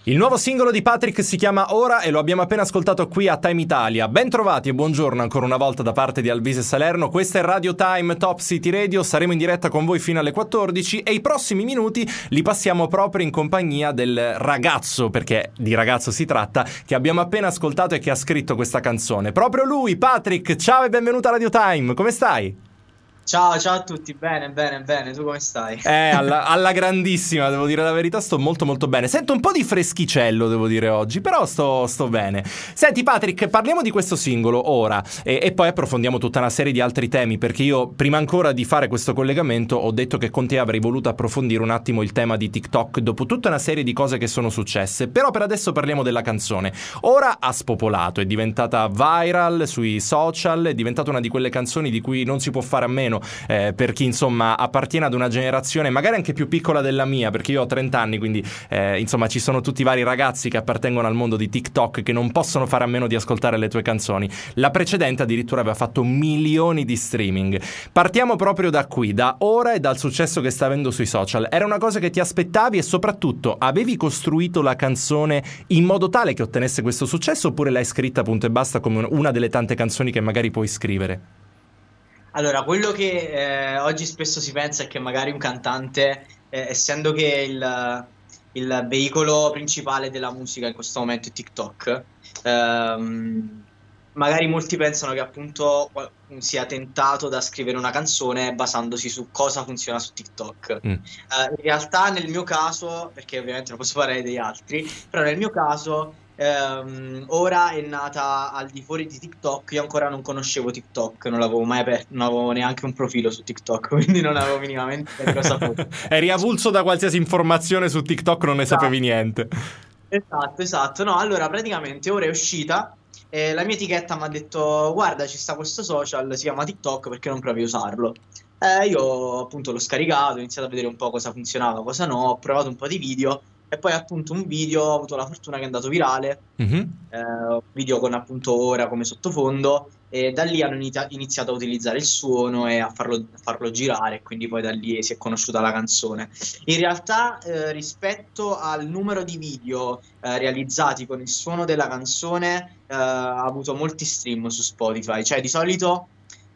Il nuovo singolo di Patrick si chiama Ora e lo abbiamo appena ascoltato qui a Time Italia. Ben trovati e buongiorno ancora una volta da parte di Alvise Salerno. Questa è Radio Time Top City Radio, saremo in diretta con voi fino alle 14 e i prossimi minuti li passiamo proprio in compagnia del ragazzo, perché di ragazzo si tratta, che abbiamo appena ascoltato e che ha scritto questa canzone. Proprio lui, Patrick, ciao e benvenuto a Radio Time, come stai? Ciao a tutti, bene, tu come stai? Alla grandissima, devo dire la verità, sto molto bene. Sento un po' di freschicello, devo dire oggi, però sto bene. Senti Patrick, parliamo di questo singolo ora e poi approfondiamo tutta una serie di altri temi, perché io prima ancora di fare questo collegamento ho detto che con te avrei voluto approfondire un attimo il tema di TikTok dopo tutta una serie di cose che sono successe, però per adesso parliamo della canzone. Ora ha spopolato, è diventata viral sui social, è diventata una di quelle canzoni di cui non si può fare a meno. Per chi insomma appartiene ad una generazione magari anche più piccola della mia, perché io ho 30 anni, quindi insomma ci sono tutti i vari ragazzi che appartengono al mondo di TikTok che non possono fare a meno di ascoltare le tue canzoni. La precedente addirittura aveva fatto milioni di streaming. Partiamo proprio da qui, da ora e dal successo che sta avendo sui social. Era una cosa che ti aspettavi e soprattutto avevi costruito la canzone in modo tale che ottenesse questo successo, oppure l'hai scritta punto e basta come una delle tante canzoni che magari puoi scrivere? Allora, quello che oggi spesso si pensa è che magari un cantante, essendo che il veicolo principale della musica in questo momento è TikTok, magari molti pensano che appunto sia tentato da scrivere una canzone basandosi su cosa funziona su TikTok. In realtà nel mio caso, perché ovviamente non posso parlare degli altri, però nel mio caso ora è nata al di fuori di TikTok. Io ancora non conoscevo TikTok, non l'avevo mai aperto, non avevo neanche un profilo su TikTok, quindi non avevo minimamente cosa fosse. Eri avulso da qualsiasi informazione su TikTok, non ne sapevi niente. Esatto. No, allora praticamente ora è uscita e la mia etichetta mi ha detto: guarda, ci sta questo social, si chiama TikTok, perché non provi a usarlo? Io appunto l'ho scaricato, ho iniziato a vedere un po' cosa funzionava, cosa no, ho provato un po' di video e poi appunto un video, ho avuto la fortuna che è andato virale, un video con appunto ora come sottofondo, e da lì hanno iniziato a utilizzare il suono e a farlo girare, quindi poi da lì si è conosciuta la canzone. In realtà rispetto al numero di video realizzati con il suono della canzone ha avuto molti stream su Spotify, cioè di solito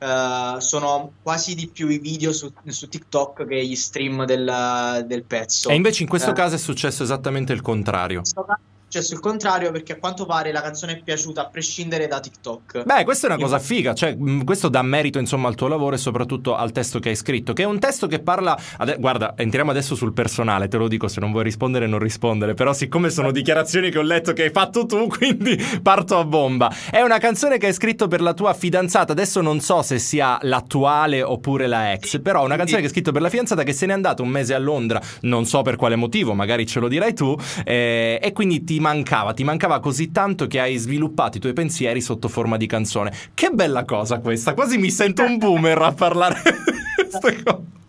sono quasi di più i video su TikTok che gli stream del pezzo. E invece in questo caso è successo esattamente il contrario. Cioè sul contrario, perché a quanto pare la canzone è piaciuta a prescindere da TikTok. Beh, questa è una cosa figa, cioè questo dà merito insomma al tuo lavoro e soprattutto al testo che hai scritto, che è un testo che parla guarda, entriamo adesso sul personale, te lo dico, se non vuoi rispondere non rispondere, però siccome sono dichiarazioni che ho letto che hai fatto tu, quindi parto a bomba. È una canzone che hai scritto per la tua fidanzata, adesso non so se sia l'attuale oppure la ex, però una canzone che hai scritto per la fidanzata che se n'è andata un mese a Londra, non so per quale motivo, magari ce lo dirai tu, e quindi ti mancava così tanto che hai sviluppato i tuoi pensieri sotto forma di canzone. Che bella cosa questa, quasi mi sento un boomer a parlare di queste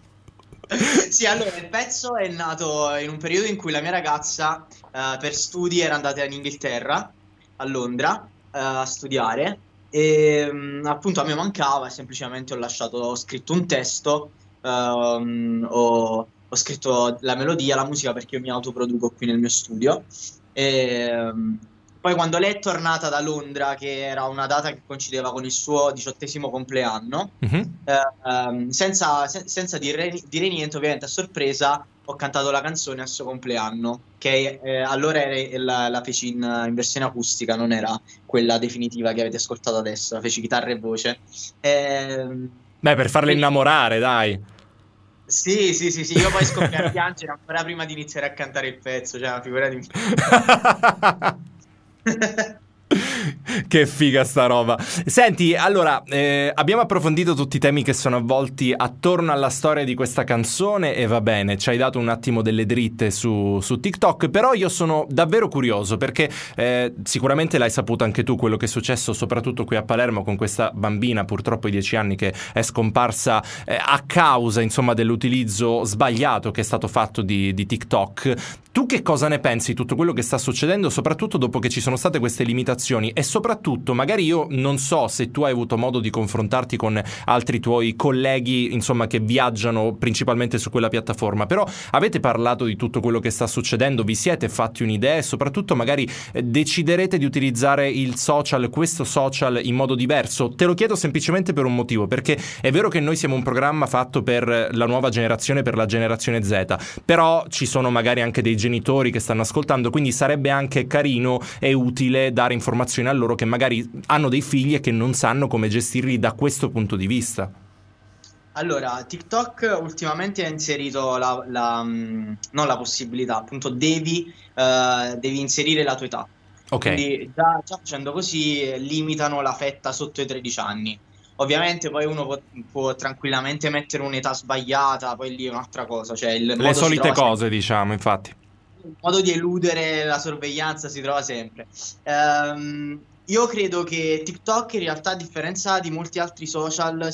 cose. Sì, allora il pezzo è nato in un periodo in cui la mia ragazza per studi era andata in Inghilterra, a Londra, a studiare, e appunto a me mancava e semplicemente ho scritto un testo, ho scritto la melodia, la musica, perché io mi autoproduco qui nel mio studio. E poi quando lei è tornata da Londra, che era una data che coincideva con il suo 18° compleanno, senza dire niente, ovviamente a sorpresa ho cantato la canzone al suo compleanno, che allora la feci in versione acustica, non era quella definitiva che avete ascoltato adesso, la feci chitarra e voce. Beh, per farle innamorare, dai. Sì, io poi scoppiai a piangere ancora prima di iniziare a cantare il pezzo, cioè una figura di... Che figa sta roba. Senti, allora, abbiamo approfondito tutti i temi che sono avvolti attorno alla storia di questa canzone e va bene, ci hai dato un attimo delle dritte su TikTok, però io sono davvero curioso perché sicuramente l'hai saputo anche tu quello che è successo soprattutto qui a Palermo con questa bambina purtroppo di 10 anni che è scomparsa a causa insomma dell'utilizzo sbagliato che è stato fatto di TikTok. Tu che cosa ne pensi di tutto quello che sta succedendo, soprattutto dopo che ci sono state queste limitazioni e soprattutto soprattutto magari io non so se tu hai avuto modo di confrontarti con altri tuoi colleghi, insomma, che viaggiano principalmente su quella piattaforma, però avete parlato di tutto quello che sta succedendo, vi siete fatti un'idea e soprattutto magari deciderete di utilizzare questo social in modo diverso? Te lo chiedo semplicemente per un motivo, perché è vero che noi siamo un programma fatto per la nuova generazione, per la generazione Z, però ci sono magari anche dei genitori che stanno ascoltando, quindi sarebbe anche carino e utile dare informazioni a loro che magari hanno dei figli e che non sanno come gestirli da questo punto di vista. Allora, TikTok ultimamente ha inserito non la possibilità, appunto devi inserire la tua età. Ok. Quindi già facendo così limitano la fetta sotto i 13 anni. Ovviamente poi uno può tranquillamente mettere un'età sbagliata, poi lì è un'altra cosa, cioè il Le modo si solite trova sempre. cose, diciamo, infatti. Il modo di eludere la sorveglianza si trova sempre. Io credo che TikTok in realtà, a differenza di molti altri social,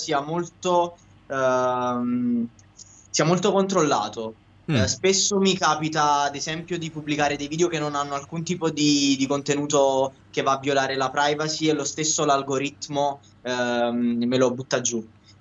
sia molto controllato. Spesso mi capita, ad esempio, di pubblicare dei video che non hanno alcun tipo di contenuto che va a violare la privacy, e lo stesso l'algoritmo me lo butta giù.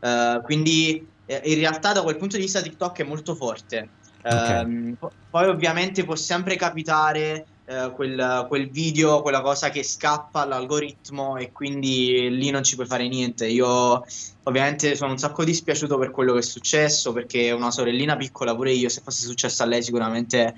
Quindi in realtà da quel punto di vista TikTok è molto forte. Ok. Poi ovviamente può sempre capitare quel video, quella cosa che scappa all'algoritmo, e quindi lì non ci puoi fare niente. Io ovviamente sono un sacco dispiaciuto per quello che è successo, perché è una sorellina piccola, pure io se fosse successo a lei sicuramente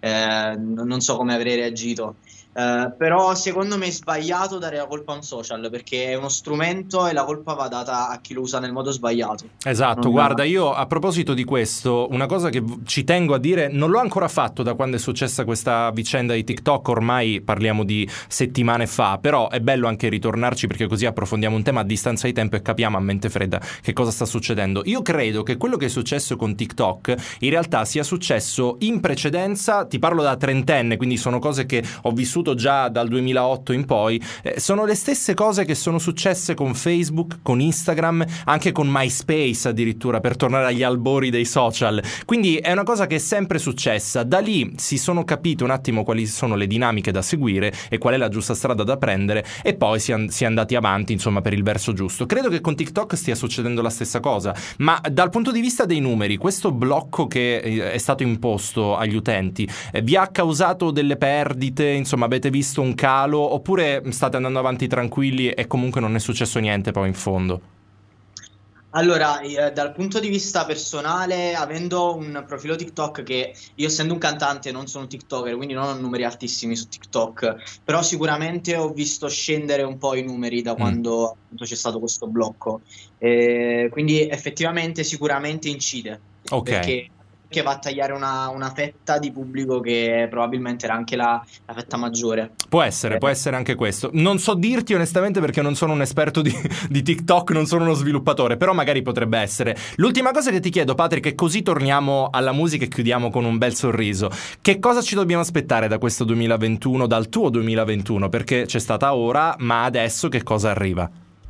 non so come avrei reagito. Però secondo me è sbagliato dare la colpa a un social, perché è uno strumento e la colpa va data a chi lo usa nel modo sbagliato. Esatto, guarda, io a proposito di questo, una cosa che ci tengo a dire, non l'ho ancora fatto da quando è successa questa vicenda di TikTok, ormai parliamo di settimane fa, però è bello anche ritornarci, perché così approfondiamo un tema a distanza di tempo e capiamo a mente fredda che cosa sta succedendo. Io credo che quello che è successo con TikTok in realtà sia successo in precedenza, ti parlo da trentenne, quindi sono cose che ho vissuto già dal 2008 in poi, sono le stesse cose che sono successe con Facebook, con Instagram, anche con MySpace addirittura, per tornare agli albori dei social. Quindi è una cosa che è sempre successa. Da lì si sono capite un attimo quali sono le dinamiche da seguire e qual è la giusta strada da prendere, e poi si è andati avanti, insomma, per il verso giusto. Credo che con TikTok stia succedendo la stessa cosa, ma dal punto di vista dei numeri, questo blocco che è stato imposto agli utenti vi ha causato delle perdite? Insomma, avete visto un calo, oppure state andando avanti tranquilli e comunque non è successo niente poi in fondo? Allora, dal punto di vista personale, avendo un profilo TikTok, che io essendo un cantante non sono un TikToker, quindi non ho numeri altissimi su TikTok, però sicuramente ho visto scendere un po' i numeri da quando appunto c'è stato questo blocco. Quindi effettivamente sicuramente incide, Ok. perché va a tagliare una fetta di pubblico che probabilmente era anche la fetta maggiore. Può essere anche questo. Non so dirti onestamente, perché non sono un esperto di TikTok, non sono uno sviluppatore, però magari potrebbe essere. L'ultima cosa che ti chiedo, Patrick, è così torniamo alla musica e chiudiamo con un bel sorriso. Che cosa ci dobbiamo aspettare da questo 2021, dal tuo 2021? Perché c'è stata ora, ma adesso che cosa arriva?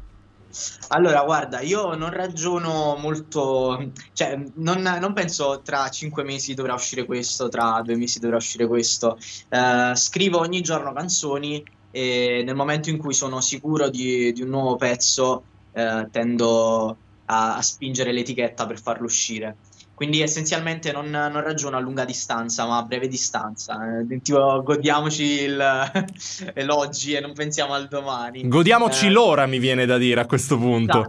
Allora, guarda, io non ragiono molto, cioè non penso tra 5 mesi dovrà uscire questo, tra 2 mesi dovrà uscire questo. Scrivo ogni giorno canzoni, e nel momento in cui sono sicuro di un nuovo pezzo, tendo a spingere l'etichetta per farlo uscire. Quindi essenzialmente non ragiono a lunga distanza, ma a breve distanza. Tipo, godiamoci l'oggi e non pensiamo al domani. Godiamoci l'ora, mi viene da dire a questo punto.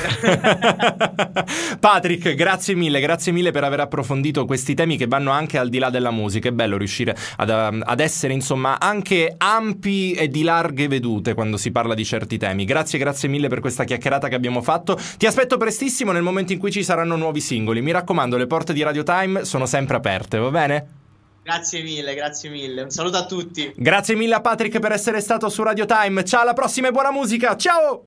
Patrick, grazie mille per aver approfondito questi temi che vanno anche al di là della musica. È bello riuscire ad essere, insomma, anche ampi e di larghe vedute quando si parla di certi temi. Grazie mille per questa chiacchierata che abbiamo fatto. Ti aspetto prestissimo nel momento in cui ci saranno nuovi singoli. Mi raccomando, le porte di Radio Time sono sempre aperte, va bene? Grazie mille. Un saluto a tutti. Grazie mille a Patrick per essere stato su Radio Time. Ciao, alla prossima e buona musica. Ciao!